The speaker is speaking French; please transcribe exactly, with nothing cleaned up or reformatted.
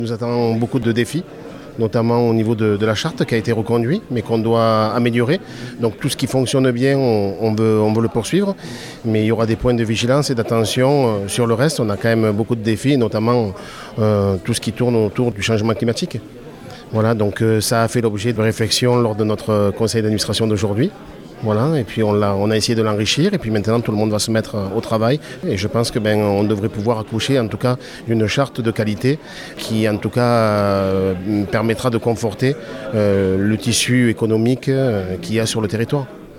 Nous attendons beaucoup de défis, notamment au niveau de, de la charte qui a été reconduite, mais qu'on doit améliorer. Donc tout ce qui fonctionne bien, on, on, veut, on veut le poursuivre, mais il y aura des points de vigilance et d'attention sur le reste. On a quand même beaucoup de défis, notamment euh, tout ce qui tourne autour du changement climatique. Voilà, donc euh, ça a fait l'objet de réflexions lors de notre conseil d'administration d'aujourd'hui. Voilà, et puis on a, on a essayé de l'enrichir, et puis maintenant tout le monde va se mettre au travail. Et je pense que ben, on devrait pouvoir accoucher en tout cas d'une charte de qualité qui en tout cas euh, permettra de conforter euh, le tissu économique euh, qu'il y a sur le territoire.